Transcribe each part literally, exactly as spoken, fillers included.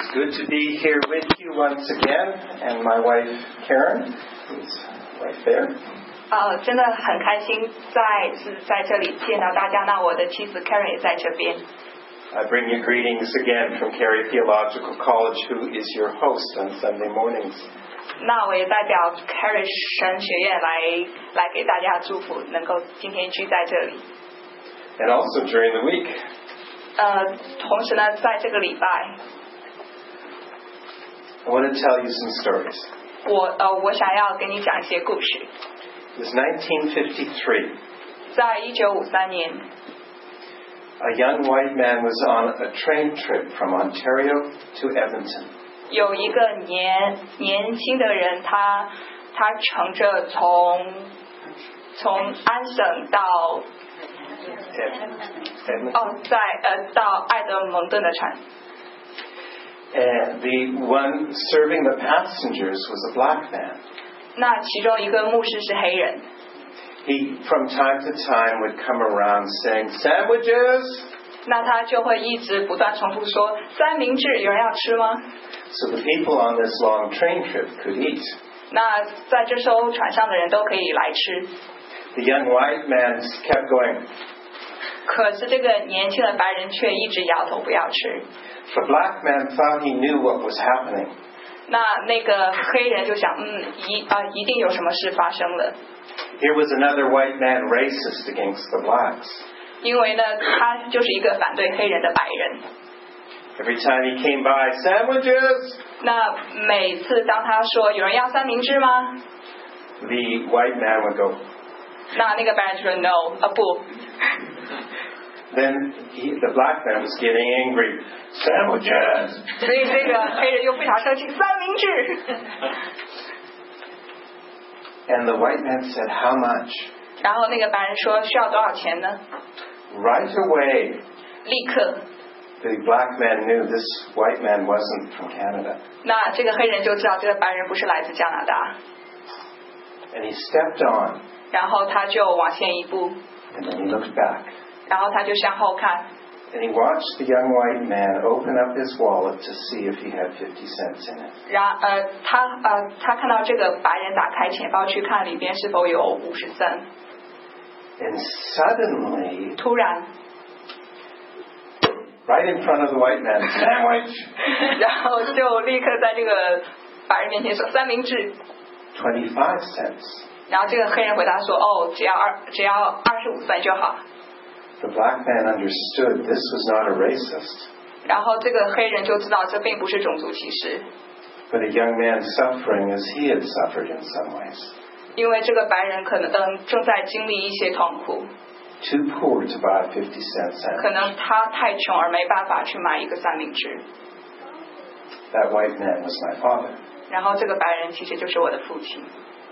good to be here with you once again, and my wife Karen, who's right there. 呃，真的很开心再次在这里见到大家。那我的妻子 Karen 也在这边。 I bring you greetings again from Cary Theological College, who is your host on Sunday mornings. 那我也代表 Cary 神学院来来给大家祝福，能够今天聚在这里。 And also during the week. 呃，同时呢，在这个礼拜。 I want to tell you some stories. 我呃，我想要给你讲一些故事。 It was nineteen fifty-three. 在一九五三年 A young white man was on a train trip from Ontario to Edmonton. 有一个年年轻的人，他他乘着从从安省到哦，在呃到爱德蒙顿的船。 And the one serving the passengers was a black man. 那其中一个牧师是黑人。 He, from time to time, would come around saying, "Sandwiches." 那他就会一直不断重复说三明治，有人要吃吗？ So the people on this long train trip could eat. 那在这艘船上的人都可以来吃。 The young white man kept going. 可是这个年轻的白人却一直摇头不要吃。 The black man thought he knew what was happening. 那那个黑人就想，嗯，一啊、呃，一定有什么事发生了。 Here was another white man racist against the blacks. 因为呢，他就是一个反对黑人的白人。 Every time he came by, sandwiches. 那每次当他说有人要三明治吗 The white man would go. 那那个白人就说 no 啊不。 Then he, the black man was getting angry. Sandwiches. 所以这个黑人又非常生气，三明治。 And the white man said, "How much?" 然后那个白人说需要多少钱呢？ Right away, 立刻。 the black man knew this white man wasn't from Canada. 那这个黑人就知道这个白人不是来自加拿大。 And he stepped on. 然后他就往前一步。 And then he looked back. 然后他就向后看。 And he watched the young white man open up his wallet to see if he had fifty cents in it. 然呃，他呃，他看到这个白人打开钱包去看里边是否有五十三。 And suddenly, 突然 right in front of the white man, sandwich. 然后就立刻在这个白人面前说三明治。 Twenty-five cents. 然后这个黑人回答说：“哦，只要二，只要二十五分就好。” The black man understood this was not a racist. 然后这个黑人就知道这并不是种族歧视。 But a young man suffering as he had suffered in some ways. 因为这个白人可能嗯正在经历一些痛苦。 Too poor to buy a fifty cent sandwich. 可能他太穷而没办法去买一个三明治。 That white man was my father. 然后这个白人其实就是我的父亲。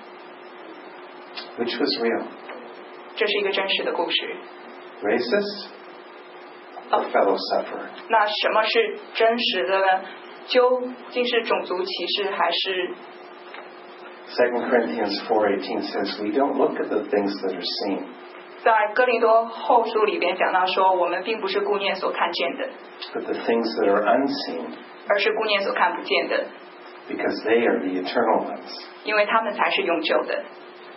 Which was real? 这是一个真实的故事。 Racist or fellow sufferer? 那什么是真实的呢？究竟是种族歧视还是 Second Corinthians four eighteen says we don't look at the things that are seen. 在哥林多后书里边讲到说，我们并不是顾念所看见的， But the things that are unseen, 而是顾念所看不见的， because they are the eternal ones. 因为他们才是永久的。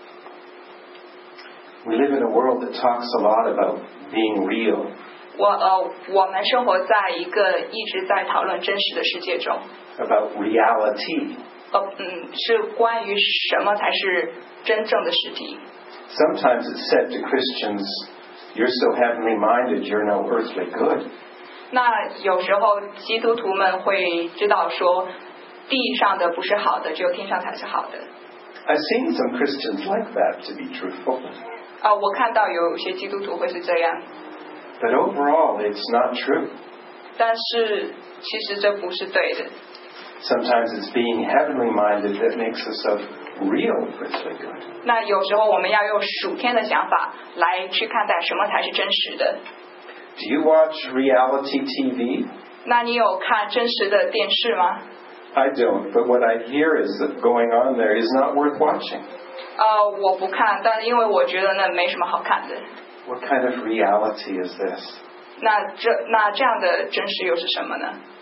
We live in a world that talks a lot about being real. 我呃，我们生活在一个一直在讨论真实的世界中。 About reality. 呃嗯，是关于什么才是真正的实体。 Sometimes it's said to Christians, "You're so heavenly minded, you're no earthly good." 那有时候基督徒们会知道说，地上的不是好的，只有天上才是好的。 I've seen some Christians like that, to be truthful. 啊、呃，我看到有些基督徒会是这样。 But overall, it's not true. 但是其实这不是对的。 Sometimes it's being heavenly minded that makes us of real earthly good. 那有时候我们要用属天的想法来去看待什么才是真实的。 Do you watch reality T V? 那你有看真实的电视吗？ I don't, but what I hear is that going on there is not worth watching. 呃，我不看，但因为我觉得那没什么好看的。 What kind of reality is this? 那这那这样的真实又是什么呢？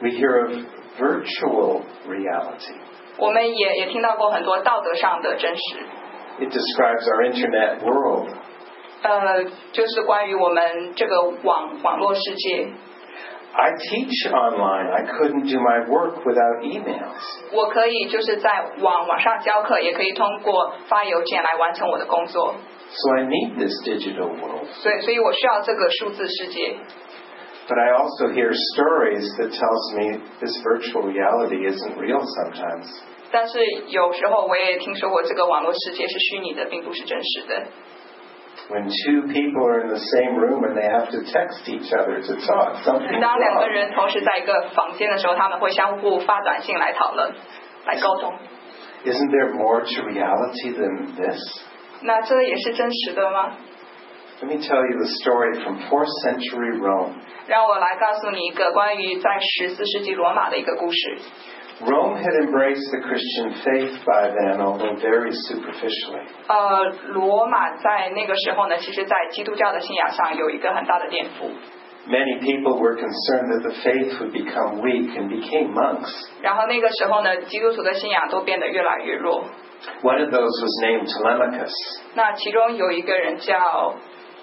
We hear of virtual reality. 我们也也听到过很多道德上的真实。 It describes our internet world. 呃，就是关于我们这个网网络世界。 I teach online. I couldn't do my work without emails. 我可以就是在网网上教课，也可以通过发邮件来完成我的工作。 So I need this digital world. 所以，所以我需要这个数字世界。 But I also hear stories that tells me this virtual reality isn't real sometimes. 但是有时候我也听说过这个网络世界是虚拟的，并不是真实的。 When two people are in the same room and they have to text each other to talk, something's 当两个 wrong. 人同时在一个房间的时候，他们会相互发短信来讨论、来沟通。 Isn't there more to reality than this? 那这也是真实的吗？ Let me tell you the story from fourth century Rome. 让我来告诉你一个关于在十四世纪罗马的一个故事。 Rome had embraced the Christian faith by then, although very superficially. 呃，罗马在那个时候呢，其实在基督教的信仰上有一个很大的颠覆。 Many people were concerned that the faith would become weak and became monks. 然后那个时候呢，基督徒的信仰都变得越来越弱。 One of those was named Telemachus. 那其中有一个人叫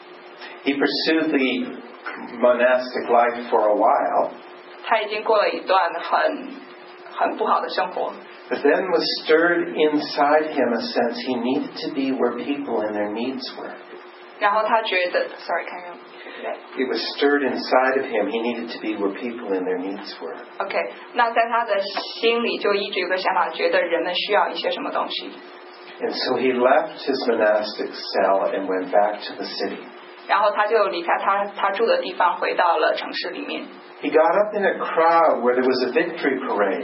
He pursued the monastic life for a while, 他已经过了一段很很不好的生活。 but then was stirred inside him a sense he needed to be where people and their needs were. 然后他觉得 ，sorry， 看看。 It was stirred inside of him. He needed to be where people and their needs were. OK， 那在他的心里就一直有个想法，觉得人们需要一些什么东西。 And so he left his monastic cell and went back to the city. 然後他就離開他他住的地方，回到了城市裡面。 He got up in a crowd where there was a victory parade.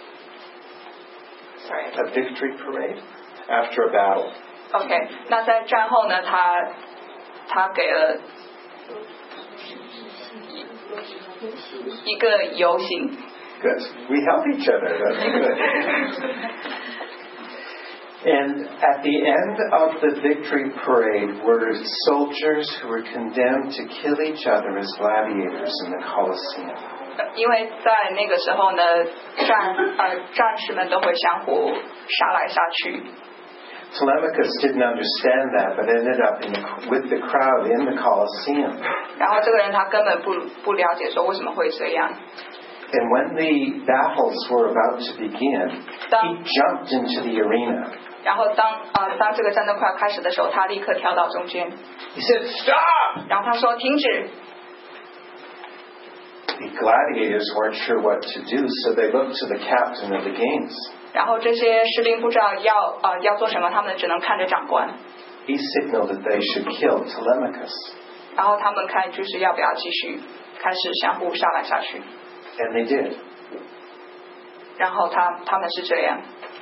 Sorry. A victory parade after a battle. OK， 那在戰後呢，他他給了一個遊行。 Good. We help each other. That's good. And at the end of the victory parade were soldiers who were condemned to kill each other as gladiators in the Colosseum. 因為在那個時候呢，戰呃戰士們都會相互殺來殺去。 Telemachus didn't understand that, but ended up in the, with the crowd in the Colosseum. 然後這個人他根本不不了解說為什麼會這樣。 And when the battles were about to begin, he jumped into the arena. 然後當呃當這個戰爭快要開始的時候，他立刻跳到中間。 He said, "Stop!" 然後他說停止。 The gladiators weren't sure what to do, so they looked to the captain of the games. 然後這些士兵不知道要呃要做什麼，他們只能看着長官。 He signaled that they should kill Telemachus. 然後他們看就是要不要繼續開始相互殺來殺去。 And they did. 然後他他們是這樣。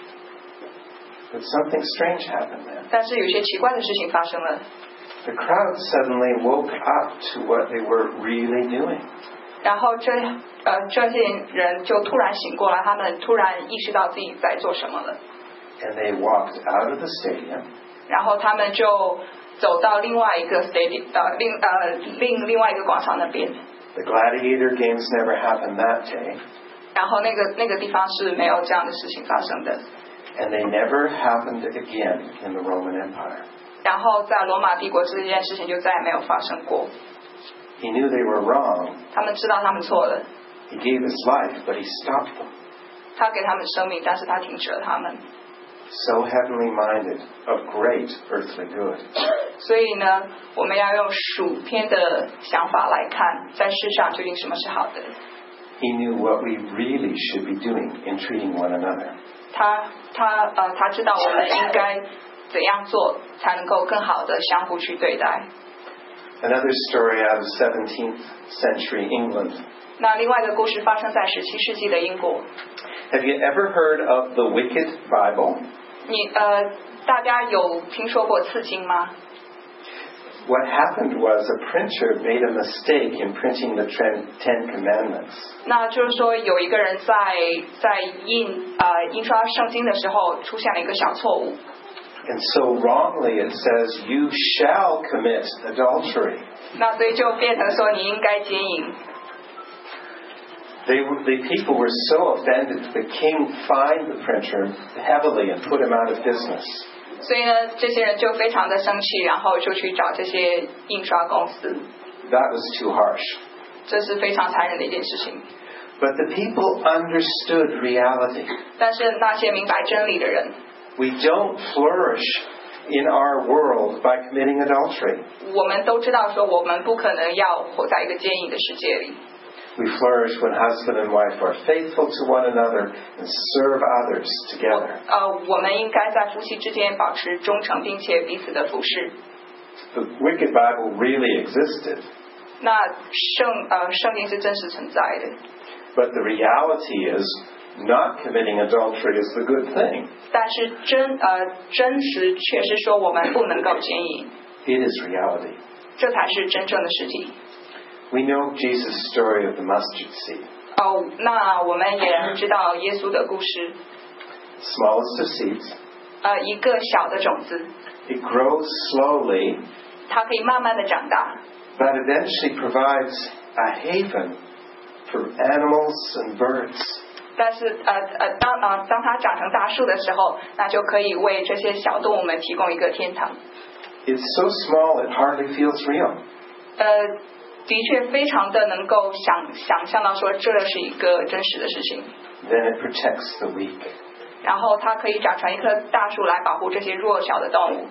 But something strange happened then. 但是有些奇怪的事情發生了。 The crowd suddenly woke up to what they were really doing. 然後這呃這些人就突然醒過來，他們突然意識到自己在做什麼了。 And they walked out of the stadium. 然後他們就走到另外一個 stadium 呃另呃另另外一個廣場那邊。 The gladiator games never happened that day. 然後那個那個地方是沒有這樣的事情發生的。 And they never happened again in the Roman Empire. 然後在羅馬帝國這件事情就再也沒有發生過。 He knew they were wrong. 他們知道他們錯了。 He gave his life, but he stopped them. 他給他們生命，但是他停止了他們。 So heavenly minded, of great earthly good. 所以呢，我們要用屬天的想法來看，在世上究竟什麼是好的。 He knew what we really should be doing in treating one another. 他他呃，他知道我們應該怎樣做，才能夠更好的相互去對待。 Another story out of seventeenth century England. 那另外一個故事發生在十七世紀的英國。 Have you ever heard of the Wicked Bible? 你呃，大家有聽說過刺經嗎？ What happened was a printer made a mistake in printing the Ten Commandments. 那就是說有一個人在在印呃印刷聖經的時候出現了一個小錯誤。 And so wrongly it says, you shall commit adultery. 那所以就變成說你應該姦淫。 They, the people were so offended, the king fined the printer heavily and put him out of business. 所以呢，这些人就非常的生气，然后就去找这些印刷公司。 That was too harsh. 这是非常残忍的一件事情。 But the people understood reality. 但是那些明白真理的人 We don't flourish in our world by committing adultery. 我们都知道说我们不可能要活在一个奸淫的世界里。 We flourish when husband and wife are faithful to one another and serve others together. 呃，我们应该在夫妻之间保持忠诚，并且彼此的服侍。 The wicked Bible really existed. 那圣呃圣经是真实存在的。 But the reality is, not committing adultery is the good thing. 但是真呃真实却是说我们不能够奸淫。 It is reality. 这才是真正的实体。 We know Jesus' story of the mustard seed. 哦，那我们也知道耶稣的故事。 Smallest of seeds. 呃，一个小的种子。 It grows slowly. 它可以慢慢的长大。 But eventually provides a haven for animals and birds. 但是呃呃当呃当它长成大树的时候，那就可以为这些小动物们提供一个天堂。 It's so small it hardly feels real. 呃，的确非常的能够想想象到说这是一个真实的事情。 Then it protects the weak. 然后它可以长成一棵大树来保护这些弱小的动物。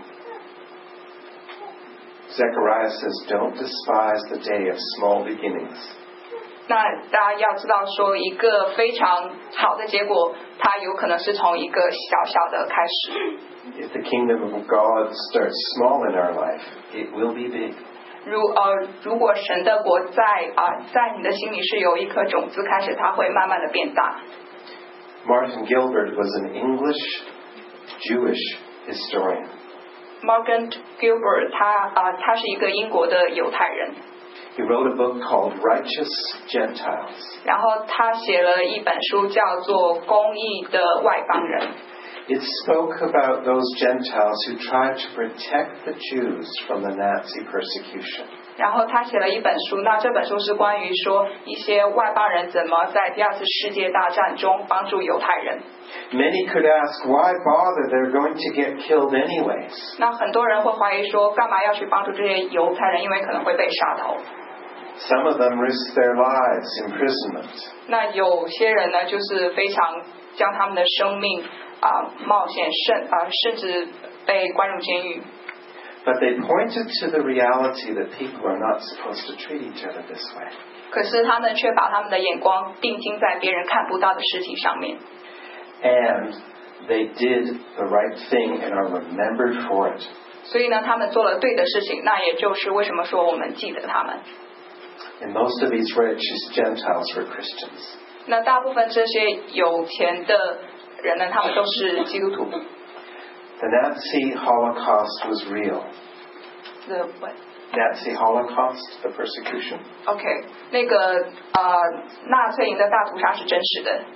Zechariah says, don't despise the day of small beginnings. 那大家要知道说一个非常好的结果，它有可能是从一个小小的开始。 If the kingdom of God starts small in our life, it will be big. 如呃，如果神的国在啊、呃、在你的心里是由一颗种子开始，它会慢慢的变大。 Martin Gilbert was an English Jewish historian. Martin Gilbert 他啊、呃、他是一个英国的犹太人。 He wrote a book called Righteous Gentiles. 然后他写了一本书叫做《公义的外邦人》。 It spoke about those Gentiles who tried to protect the Jews from the Nazi persecution. 然后他写了一本书，那这本书是关于说一些外邦人怎么在第二次世界大战中帮助犹太人。 Many could ask, why bother? They're going to get killed anyways. 那很多人会怀疑说，干嘛要去帮助这些犹太人？因为可能会被杀头。 Some of them risked their lives, imprisonment. 那有些人呢，就是非常将他们的生命啊、呃、冒险，甚啊、呃、甚至被关入监狱。 But they pointed to the reality that people are not supposed to treat each other this way. 可是他们却把他们的眼光定睛在别人看不到的尸体上面。 And they did the right thing and are remembered for it. 所以呢，他们做了对的事情，那也就是为什么说我们记得他们。 And most of these righteous Gentiles were Christians. 那大部分这些有钱的人呢，他们都是基督徒。 The Nazi Holocaust was real. The what? Nazi Holocaust, the persecution. OK， 那个呃，纳粹营的大屠杀是真实的。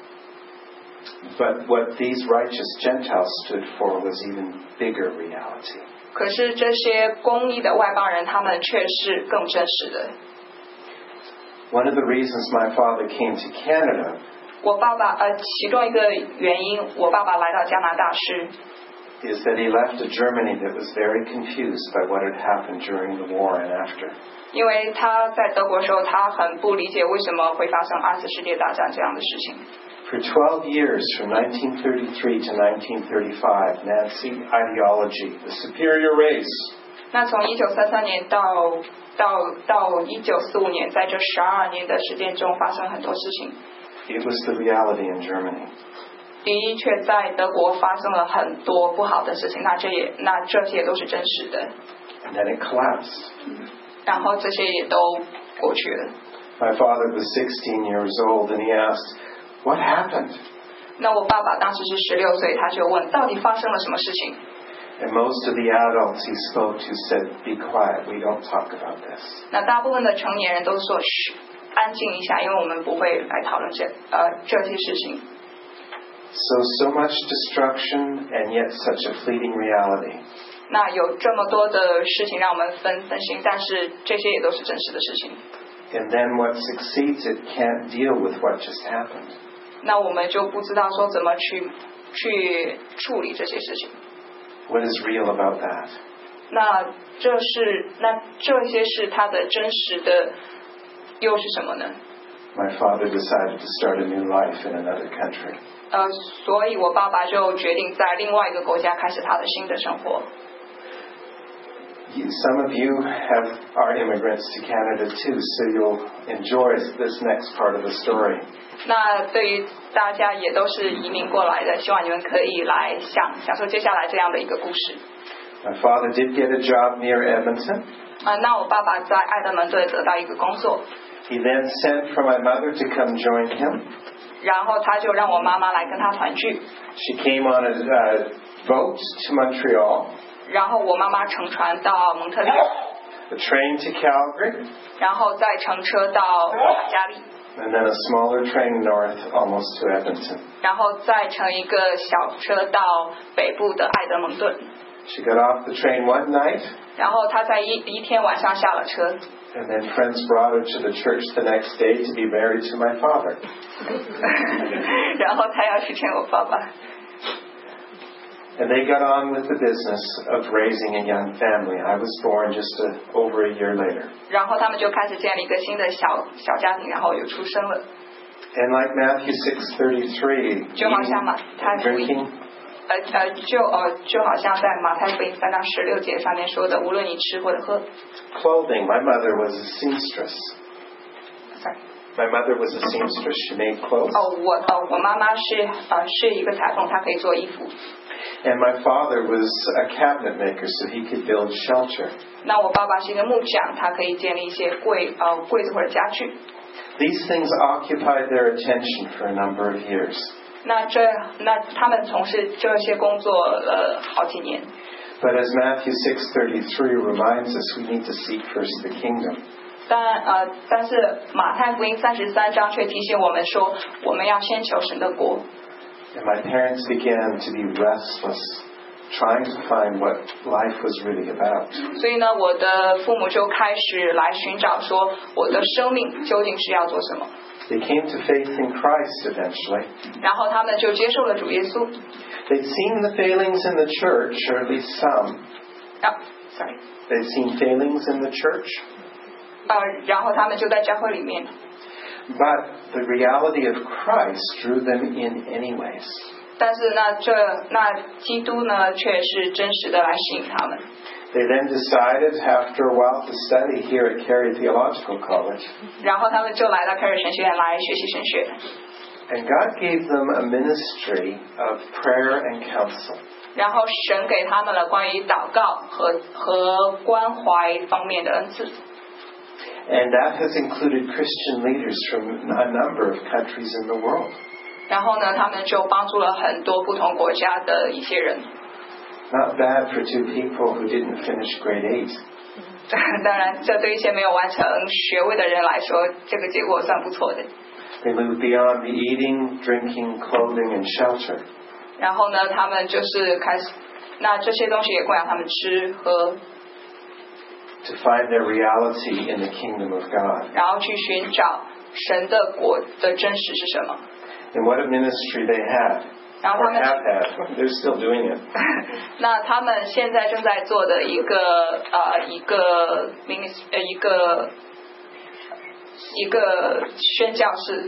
But what these righteous Gentiles stood for was even bigger reality. 可是这些公义的外邦人，他们却是更真实的。 One of the reasons my father came to Canada 我爸爸呃，其中一个原因，我爸爸来到加拿大是 is that he left a Germany that was very confused by what had happened during the war and after. 因为他在德国的时候，他很不理解为什么会发生二次世界大战这样的事情。 For twelve years, from nineteen thirty-three to nineteen thirty-five, Nazi ideology, the superior race. 那从一九三三年到到到一九四五年，在这十二年的时间中，发生很多事情。 It was the reality in Germany. 的确，在德国发生了很多不好的事情，那这也那这些都是真实的。 And then it collapsed. 然后这些也都过去了。 My father was sixteen years old, and he asked, "What happened?" 那我爸爸当时是十六岁，他就问到底发生了什么事情。 And most of the adults he spoke to said, "Be quiet. We don't talk about this." 那大部分的成年人都说嘘，安静一下，因为我们不会来讨论这呃这些事情。 So, so much destruction, and yet such a fleeting reality. 那有这么多的事情让我们分分心，但是这些也都是真实的事情。 And then what succeeds it can't deal with what just happened. 那我们就不知道说怎么去去处理这些事情。 What is real about that? 那这是那这些是它的真实的又是什么呢？ My father decided to start a new life in another country. 呃，所以我爸爸就决定在另外一个国家开始他的新的生活。 Some of you have are immigrants to Canada too, so you'll enjoy this next part of the story. 那对于大家也都是移民过来的，希望你们可以来享享受接下来这样的一个故事。 My father did get a job near Edmonton. 啊、呃，那我爸爸在爱德蒙顿得到一个工作。 He then sent for my mother to come join him. 然后他就让我妈妈来跟他团聚。 She came on a uh, boat to Montreal. 然后我妈妈乘船到蒙特利尔。 A train to Calgary. 然后再乘车到加利。 And then a smaller train north, almost to Edmonton. 然后再乘一个小车到北部的爱德蒙顿。 She got off the train one night. 然后她在一一天晚上下了车。 And then friends brought her to the church the next day to be married to my father. 然后她要去见我爸爸。 And they got on with the business of raising a young family. I was born just a, over a year later. 然后他们就开始建立一个新的小小家庭，然后有出生了。 And like Matthew six thirty-three, eating and drinking. 呃呃，就呃就好像在马太福音三章十六节上面说的，无论你吃或者喝。 Clothing. My mother was a seamstress. Sorry. My mother was a seamstress. She made clothes. 哦，我呃我妈妈是呃是一个裁缝，她可以做衣服。 And my father was a cabinet maker, so he could build shelter. 那我爸爸是一个木匠，他可以建立一些柜呃柜子或者家具。 These things occupied their attention for a number of years. 那这那他们从事这些工作了好几年。 But as Matthew six thirty-three reminds us, we need to seek first the kingdom. 但呃，但是马太福音三十三章却提醒我们说，我们要先求神的国。 And my parents began to be restless, trying to find what life was really about. 所以呢，我的父母就开始来寻找说，我的生命究竟是要做什么。 They came to faith in Christ eventually. 然后他们就接受了主耶稣。 They'd seen the failings in the church, or at least some. Ah, sorry. They'd seen failings in the church. 呃，然后他们就在教会里面。 But the reality of Christ drew them in anyways. 但是呢，这那基督呢，却是真实的来吸引他们。 They then decided, after a while, to study here at Carey Theological College. 然后他们就来到凯尔神学院来学习神学。 And God gave them a ministry of prayer and counsel. 然后神给他们了关于祷告和和关怀方面的恩赐。 And that has included Christian leaders from a number of countries in the world. 然后呢，他们就帮助了很多不同国家的一些人。 Not bad for two people who didn't finish grade eight. 当然，这对一些没有完成学位的人来说，这个结果算不错的。 They moved beyond the eating, drinking, clothing, and shelter. 然后呢，他们就是开始，那这些东西也供养他们吃喝。 To find their reality in the kingdom of God. 然后去寻找神的国的真实是什么。 And what a ministry they had. 然后他 Or 们 have had. They're still doing it. 那他们现在正在做的一个呃一个 ministry 呃一个一个宣教士。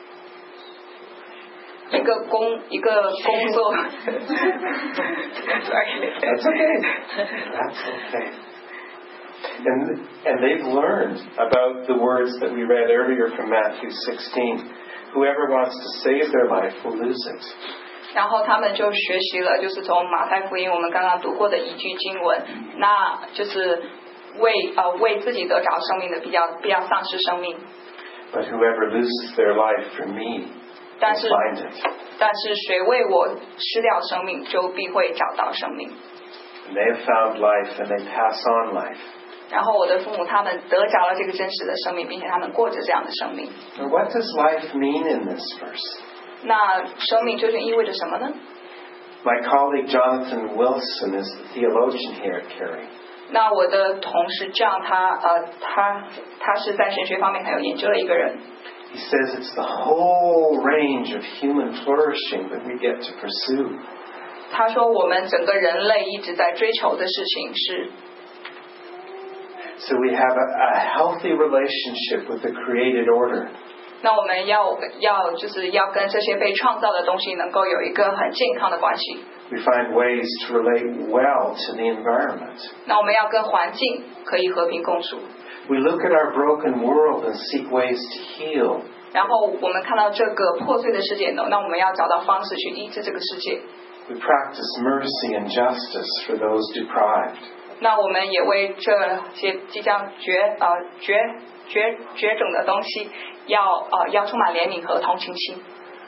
一个工一个工作。Sorry. That's okay. That's okay. And, and they've learned about the words that we read earlier from Matthew sixteen. Whoever wants to save their life will lose it. 然后他们就学习了，就是从马太福音我们刚刚读过的一句经文，那就是为呃为自己得着生命的，必要必要丧失生命。 But whoever loses their life for me will find it. 但是谁为我失掉生命，就必会找到生命。 And they have found life and they pass on life. 然后我的父母他们得着了这个真实的生命，并且他们过着这样的生命。 Now, what does life mean in this verse? 那生命究竟意味着什么呢？ My colleague Jonathan Wilson is the theologian here at Carey. 那我的同事这样，他呃，他他是在神学方面很有研究的一个人。 He says it's the whole range of human flourishing that we get to pursue. 他说我们整个人类一直在追求的事情是。 So we have a, a healthy relationship with the created order. 那我们要要就是要跟这些被创造的东西能够有一个很健康的关系。 We find ways to relate well to the environment. 那我们要跟环境可以和平共处。 We look at our broken world and seek ways to heal. 然后我们看到这个破碎的世界呢，那我们要找到方式去医治这个世界。 We practice mercy and justice for those deprived. 那我们也为这些即将绝呃绝绝绝种的东西，要呃要充满怜悯和同情心。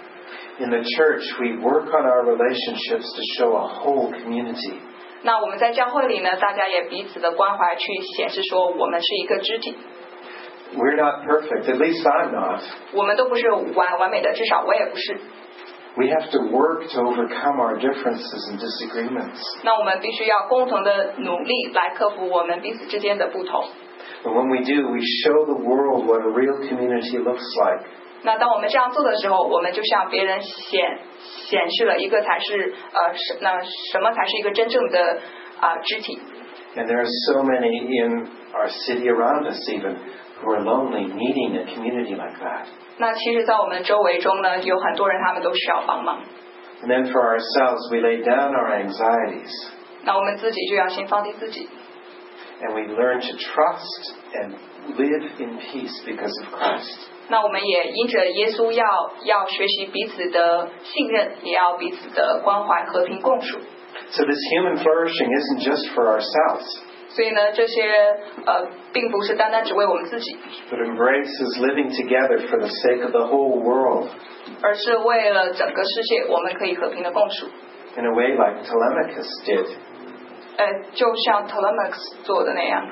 In the church, we work on our relationships to show a whole community. 那我们在教会里呢，大家也彼此的关怀，去显示说我们是一个肢体。 We're not perfect, at least I'm not. 我们都不是完完美的，至少我也不是。 We have to work to overcome our differences and disagreements. 那我们必须要共同的努力来克服我们彼此之间的不同。 And when we do, we show the world what a real community looks like. 那当我们这样做的时候，我们就向别人显显示了一个才是呃什那什么才是一个真正的啊、呃、肢体。 And there are so many in our city around us even who are lonely, needing a community like that. 那其实在我们周围中呢，有很多人他们都需要帮忙。 And then for ourselves, we lay down our anxieties. 那我们自己就要先放低自己。 And we learn to trust and live in peace because of Christ. 那我们也因着耶稣要要学习彼此的信任，也要彼此的关怀，和平共处。 So this human flourishing isn't just for ourselves. 所以呢，这些呃，并不是单单只为我们自己， But embraces living together for the sake of the whole world. 而是为了整个世界，我们可以和平的共处。 In a way like Telemachus did. 呃，就像 Telemachus 做的那样。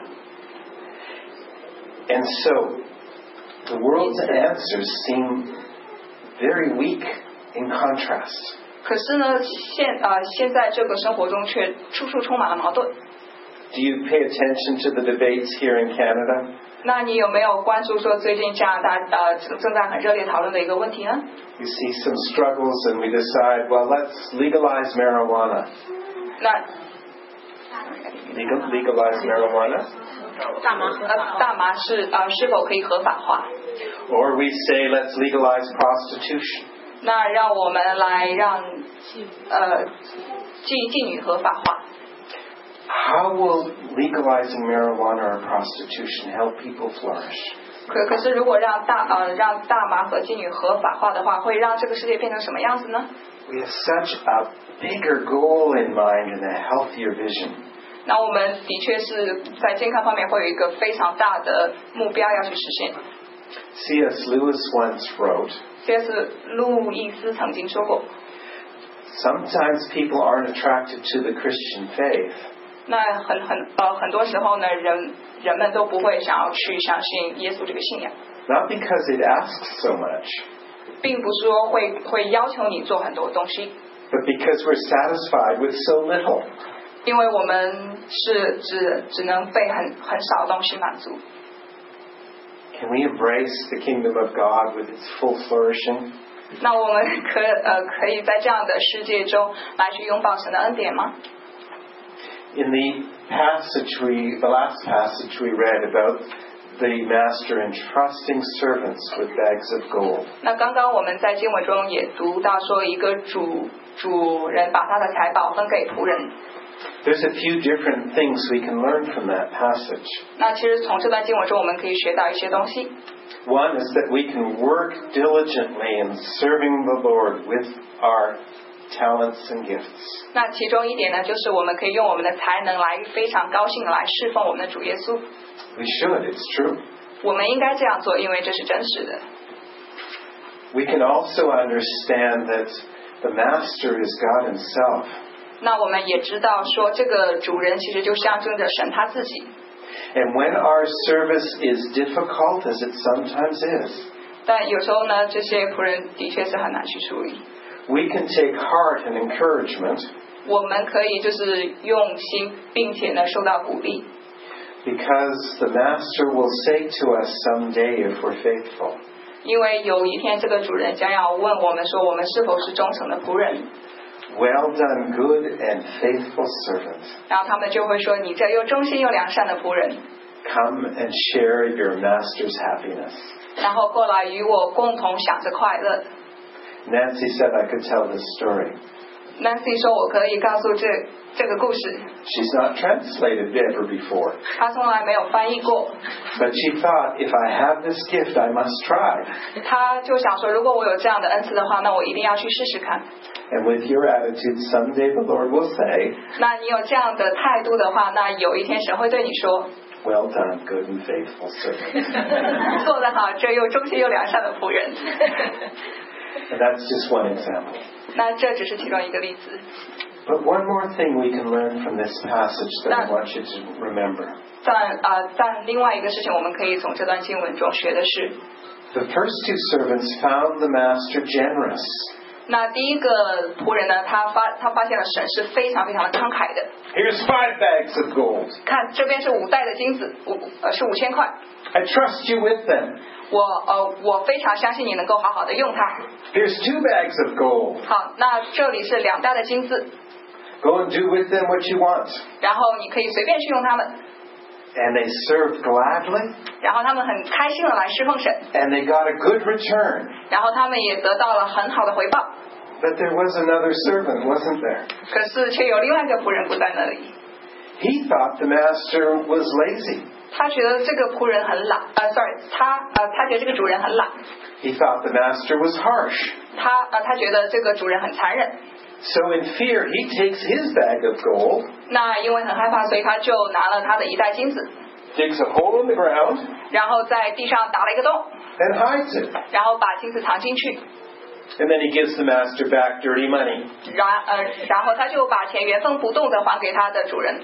And so, the world's answers seem very weak in contrast. 可是呢，现呃现在这个生活中却处处充满了矛盾。 Do you pay attention to the debates here in Canada? 那你有没有关注说最近加拿大呃正在很热烈讨论的一个问题呢？ We see some struggles and we decide, well, let's legalize marijuana. 那 Legal, legalize marijuana? 大麻呃大麻是呃是否可以合法化？ Or we say, let's legalize prostitution. 那让我们来让呃妓妓女合法化。 How will legalizing marijuana or prostitution help people flourish? 可可是如果让大呃让大麻和妓女合法化的话，会让这个世界变成什么样子呢？ We have such a bigger goal in mind and a healthier vision. 那我们的确是在健康方面会有一个非常大的目标要去实现。 C S Lewis once wrote, C S 路易斯曾经说过 sometimes people aren't attracted to the Christian faith. 那很很呃很多时候呢，人人们都不会想要去相信耶稣这个信仰。 Not because it asks so much, 并不是说会会要求你做很多东西， but because we're satisfied with so little. 因为我们是只只能被很很少的东西满足。 Can we embrace the kingdom of God with its full flourishing? 那我们可呃可以在这样的世界中来去拥抱神的恩典吗？ In the passage we, the last passage we read about the master entrusting servants with bags of gold. 那刚刚我们在经文中也读到说，一个主主人把他的财宝分给仆人。 There's a few different things we can learn from that passage. 那其实从这段经文中，我们可以学到一些东西。 One is that we can work diligently in serving the Lord with our talents and gifts. 那其中一点呢，就是我们可以用我们的才能来非常高兴的来侍奉我们的主耶稣。 We should, it's true. 我们应该这样做，因为这是真实的。 We can also understand that the master is God himself. 那我们也知道说，这个主人其实就象征着神他自己。 And when our service is difficult, as it sometimes is, 但有时候呢，这些仆人的确是很难去处理。 we can take heart and encouragement. 我们可以就是用心，并且呢受到鼓励。 Because the master will say to us someday if we're faithful. 因为有一天这个主人将要问我们说我们是否是忠诚的仆人。 Well done, good and faithful servant. 然后他们就会说你这又忠心又良善的仆人。 Come and share your master's happiness. 然后过来与我共同享着快乐。 Nancy said I could tell this story. Nancy 说我可以告诉这这个故事。 She's not translated ever before. 她从来没有翻译过。 But she thought, if I have this gift, I must try. 她就想说，如果我有这样的恩赐的话，那我一定要去试试看。 And with your attitude, someday the Lord will say, 那你有这样的态度的话，那有一天神会对你说 Well done, good and faithful servant. 做得好，这又忠心又良善的仆人。 And that's just one example. 那这只是其中一个例子。 But one more thing we can learn from this passage that I want you to remember. 但呃，但另外一个事情，我们可以从这段经文中学的是 The first two servants found the master generous. 那第一个仆人呢，他发他发现了神是非常非常的慷慨的。 Here's five bags of gold. 看这边是五袋的金子，五呃是五千块。 I trust you with them. 我呃我非常相信你能够好好的用它。 Here's two bags of gold. 好，那这里是两袋的金子。 Go and do with them what you want. 然后你可以随便去用它们。 And they served gladly. 然后他们很开心的来侍奉神。 And they got a good return. 然后他们也得到了很好的回报。 But there was another servant, wasn't there? 可是却有另外一个仆人不在那里。 He thought the master was lazy. 他觉得这个仆人很懒，呃 ，sorry， 他呃他觉得这个主人很懒。 He thought the master was harsh. 他呃他觉得这个主人很残忍。 So in fear, he takes his bag of gold. 那因为很害怕，所以他就拿了他的一袋金子。 Digs a hole in the ground. 然后在地上打了一个洞。 And hides it. 然后把金子藏进去。 And then he gives the master back dirty money. 然呃然后他就把钱原封不动的还给他的主人。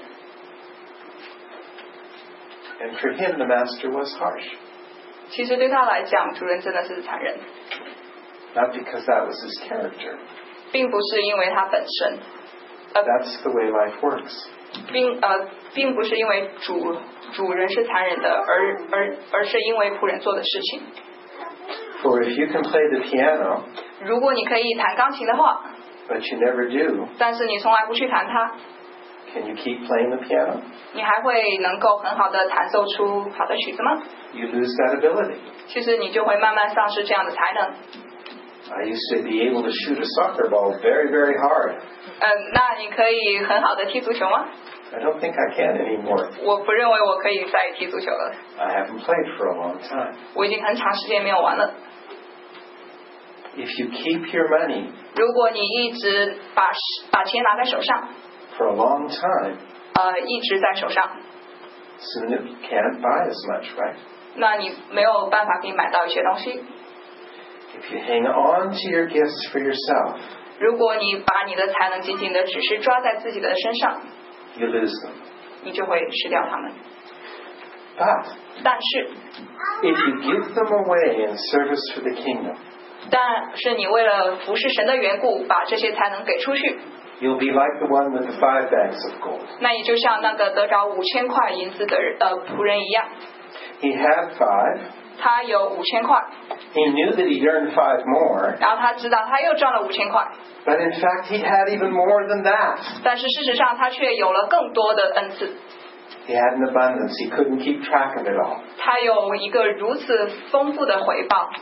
And for him, the master was harsh. 其实对他来讲，主人真的是残忍。 Not because that was his character. 并不是因为他本身。 呃 That's the way life works. 并呃并不是因为主主人是残忍的，而而而是因为仆人做的事情。 For if you can play the piano. 如果你可以弹钢琴的话。 But you never do. 但是你从来不去弹它。 Can you keep playing the piano? 你还会能够很好的弹奏出好的曲子吗？ You lose that ability. 其实你就会慢慢丧失这样的才能。 I used to be able to shoot a soccer ball very, very hard. 嗯，那你可以很好的踢足球吗？ I don't think I can anymore. 我不认为我可以再踢足球了。 I haven't played for a long time. 我已经很长时间没有玩了。 If you keep your money 如果你一直把把钱拿在手上 for a long time, 呃，一直在手上 soon it can't buy as much, right? 那你没有办法可以买到一些东西。 If you hang on to your gifts for yourself, 如果你把你的才能紧紧的只是抓在自己的身上 you lose them. 你就会失掉它们。 But 但是 if you give them away in service for the kingdom, 但是你为了服侍神的缘故把这些才能给出去， you'll be like the one with the five bags of gold. 那也就像那个得着五千块银子的呃仆人一样。 He had five. 他有五千块。 He knew that he'd earned five more. 然后他知道他又赚了五千块。 But in fact, he had even more than that. 但是事实上他却有了更多的恩赐。 He had an abundance. He couldn't keep track of it all. 他有一个如此丰富的回报。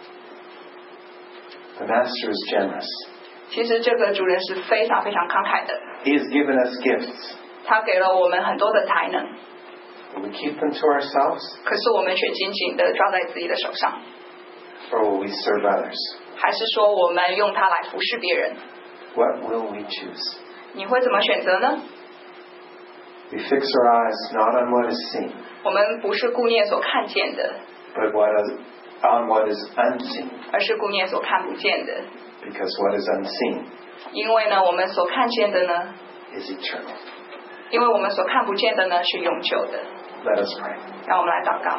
The master is generous. 其实这个主人是非常非常慷慨的。 He has given us gifts. 他给了我们很多的才能。 Will we keep them to ourselves? 可是我们却紧紧地抓在自己的手上。 Or will we serve others? 还是说我们用它来服侍别人？ What will we choose? 你会怎么选择呢？ We fix our eyes not on what is seen, 我们不是顾念所看见的， but what is, on what is unseen. 而是顾念所看不见的。 Because what is unseen 因为呢，我们所看见的呢， is eternal. 因为我们所看不见的呢是永久的。 Let us pray. 让我们来祷告。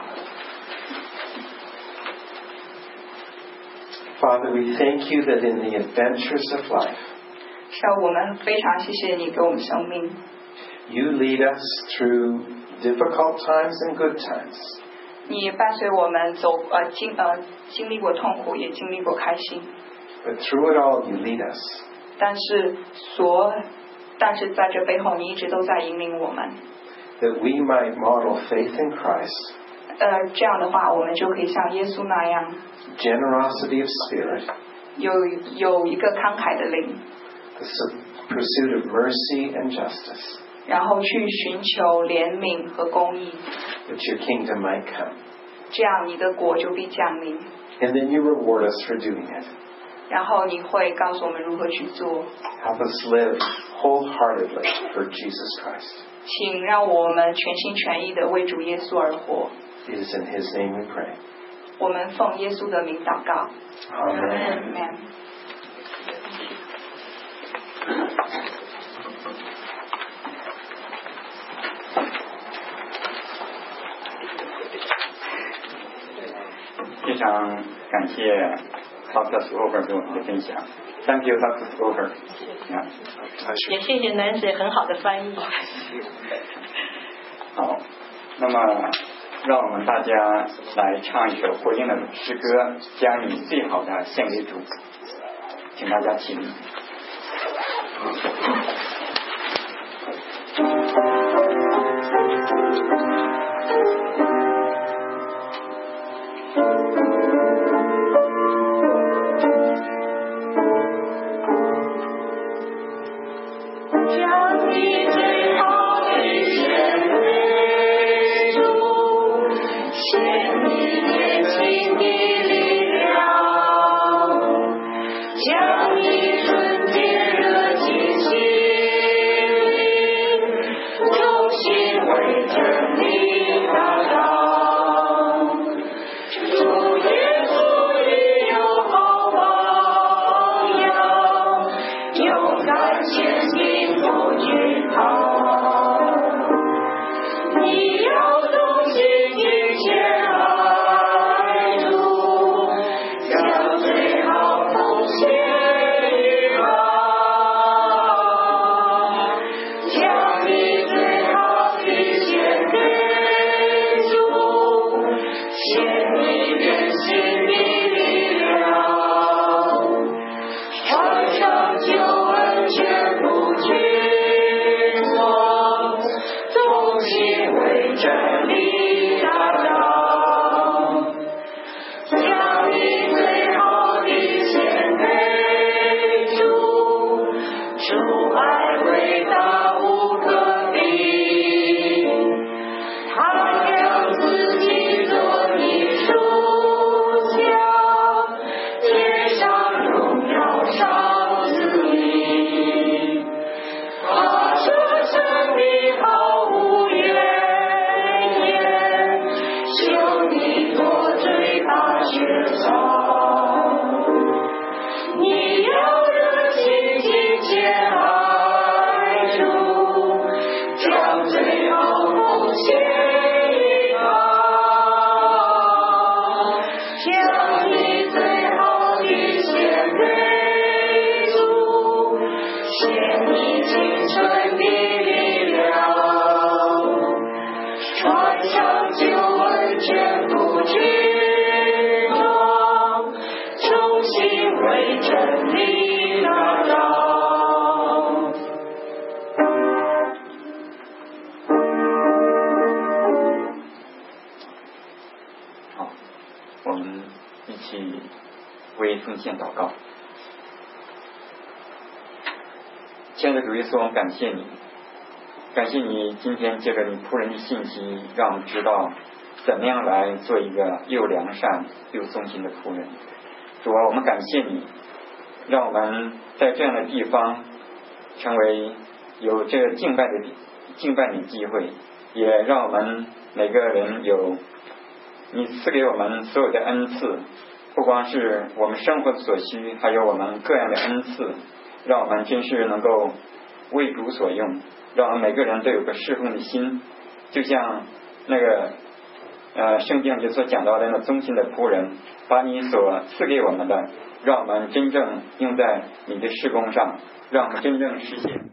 Father, we thank you that in the adventures of life, 是啊，我们非常谢谢你给我们生命， you lead us through difficult times and good times. 你伴随我们走呃经呃经历过痛苦，也经历过开心。 But through it all, you lead us. 但是所但是在这背后，你一直都在引领我们。 That we might model faith in Christ. 呃，这样的话，我们就可以像耶稣那样。 Generosity of spirit. 有有一个慷慨的灵。 The pursuit of mercy and justice. 然后去寻求怜悯和公义。 That your kingdom might come. 这样你的国就必降临。 And then you reward us for doing it. 然后你会告诉我们如何去做。 Help us live wholeheartedly for Jesus Christ. 请让我们全心全意的为主耶稣而活。 It is in His name we pray. 我们奉耶稣的名祷告。 Amen. Amen. 非常感谢 Doctor Slover 给我们的分享。Thank you, Doctor Slover. 也谢谢南姐很好的翻译。 好，那么让我们大家来唱一首回应的诗歌，将你最好的献给主。请大家起立。亲爱的主耶稣，我们感谢你，感谢你今天借着你仆人的信息，让我们知道怎么样来做一个又良善又忠心的仆人。主啊，我们感谢你，让我们在这样的地方成为有这个敬拜的敬拜你机会，也让我们每个人有你赐给我们所有的恩赐，不光是我们生活的所需，还有我们各样的恩赐，让我们真是能够为主所用，让我们每个人都有个侍奉的心，就像那个呃圣经里所讲到的那忠心的仆人，把你所赐给我们的，让我们真正用在你的事工上，让我们真正实现